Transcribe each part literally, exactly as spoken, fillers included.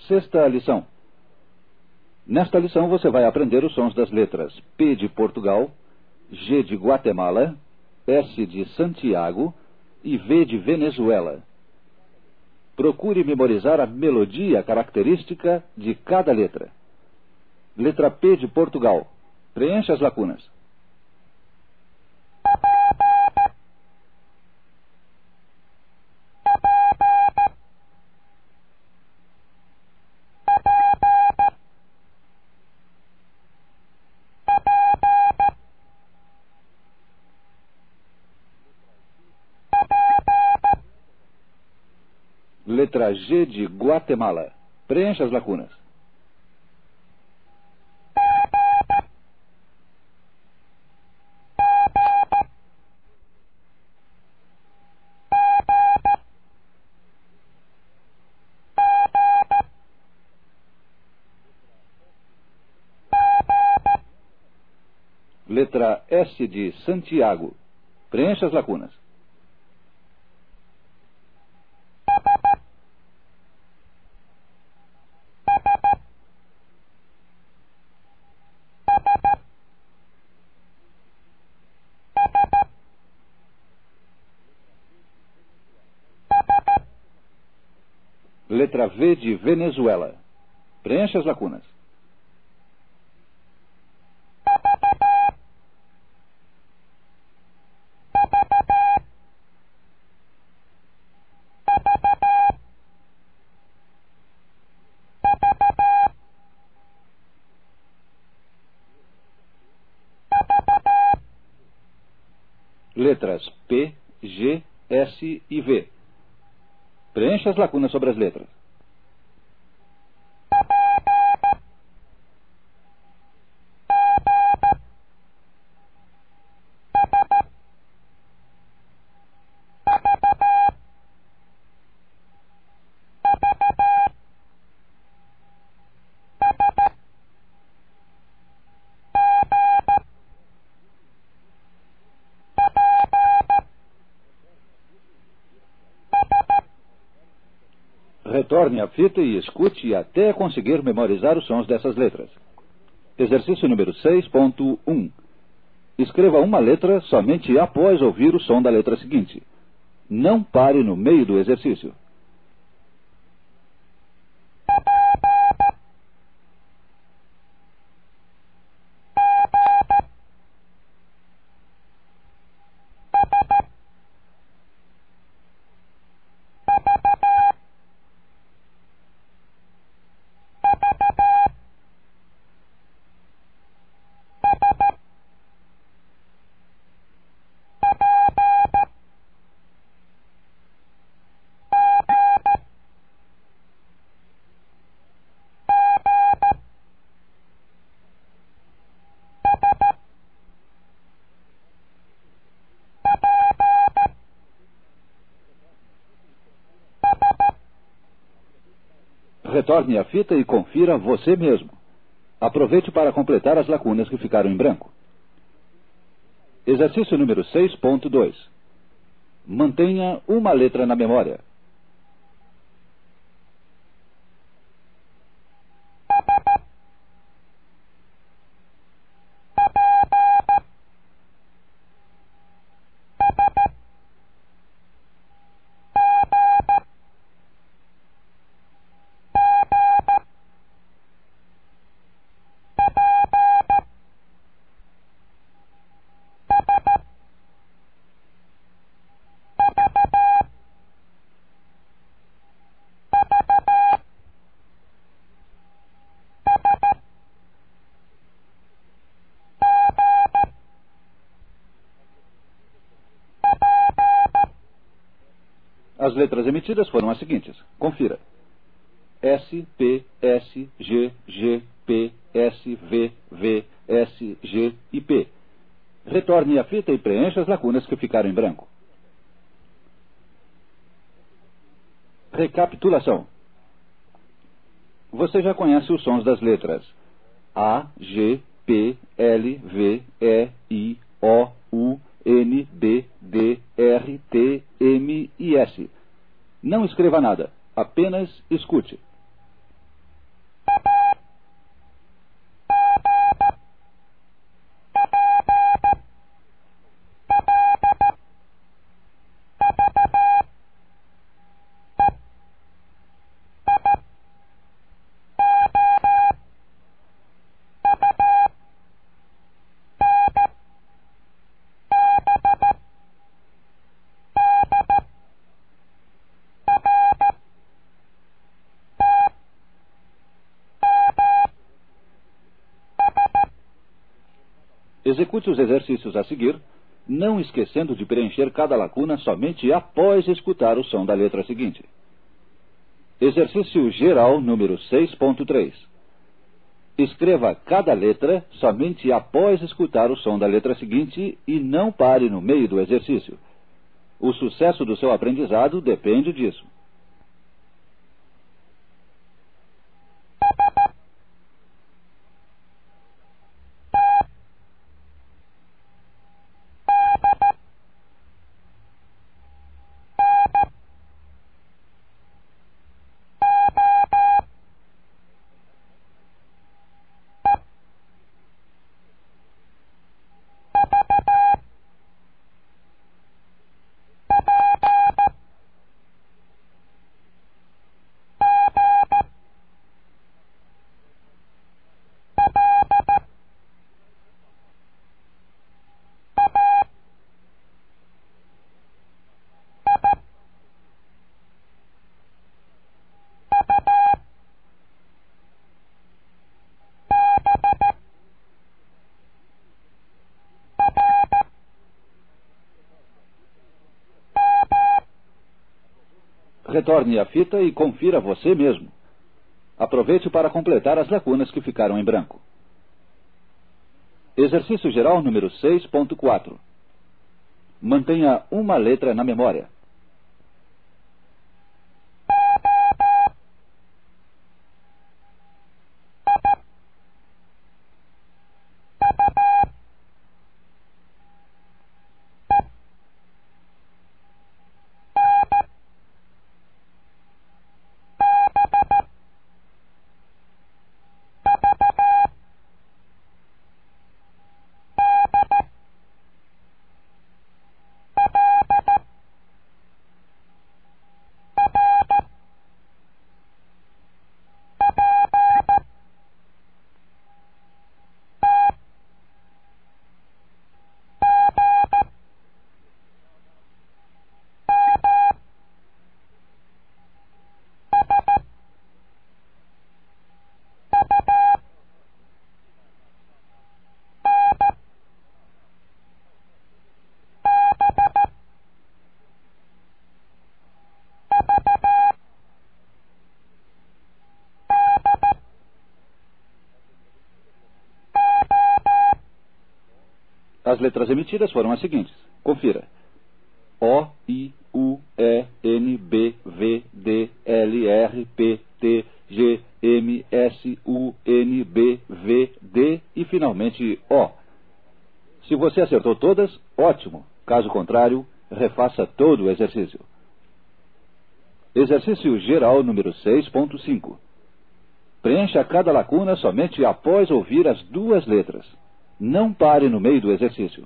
Sexta lição. Nesta lição você vai aprender os sons das letras P de Portugal, G de Guatemala, S de Santiago e V de Venezuela. Procure memorizar a melodia característica de cada letra. Letra P de Portugal. Preencha as lacunas. Letra G de Guatemala. Preencha as lacunas. Letra S de Santiago. Preencha as lacunas. Letra V de Venezuela. Preencha as lacunas. Letras P, G, S e V. Preencha as lacunas sobre as letras. Retorne à fita e escute até conseguir memorizar os sons dessas letras. Exercício número seis ponto um. Escreva uma letra somente após ouvir o som da letra seguinte. Não pare no meio do exercício. Retorne à fita e confira você mesmo. Aproveite para completar as lacunas que ficaram em branco. Exercício número seis ponto dois. Mantenha uma letra na memória. As letras emitidas foram as seguintes. Confira. S, P, S, G, G, P, S, V, V, S, G e P. Retorne à fita e preencha as lacunas que ficaram em branco. Recapitulação. Você já conhece os sons das letras A, G, P, L, V, E, I, O, U, N, D, D, R, T, M e S. Não escreva nada, apenas escute. Execute os exercícios a seguir, não esquecendo de preencher cada lacuna somente após escutar o som da letra seguinte. Exercício geral número seis ponto três. Escreva cada letra somente após escutar o som da letra seguinte e não pare no meio do exercício. O sucesso do seu aprendizado depende disso. Retorne a fita e confira você mesmo. Aproveite para completar as lacunas que ficaram em branco. Exercício geral número seis ponto quatro. Mantenha uma letra na memória. As letras emitidas foram as seguintes. Confira. O, I, U, E, N, B, V, D, L, R, P, T, G, M, S, U, N, B, V, D e finalmente O. Se você acertou todas, ótimo. Caso contrário, refaça todo o exercício. Exercício geral número seis ponto cinco. Preencha cada lacuna somente após ouvir as duas letras. Não pare no meio do exercício.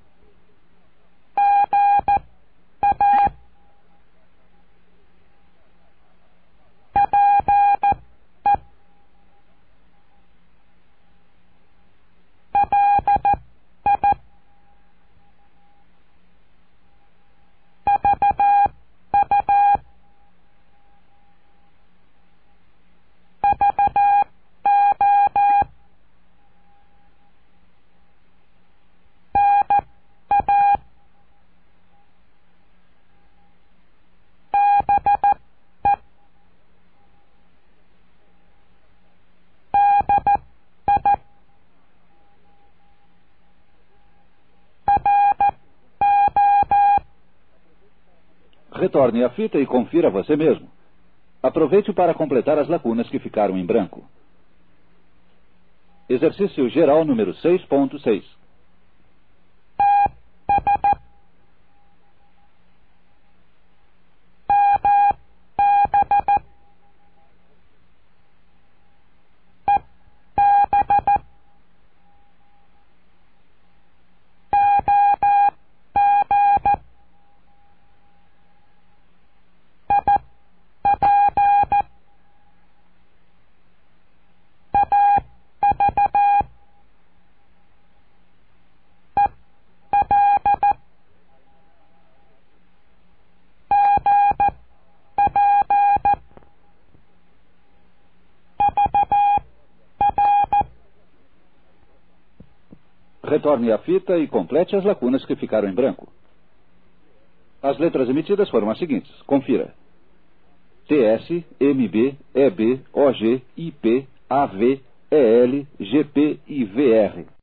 Retorne a fita e confira você mesmo. Aproveite para completar as lacunas que ficaram em branco. Exercício geral número seis ponto seis. Retorne à fita e complete as lacunas que ficaram em branco. As letras emitidas foram as seguintes. Confira. T S, M B, E B, O G, I P, A V, E L, G P e V R.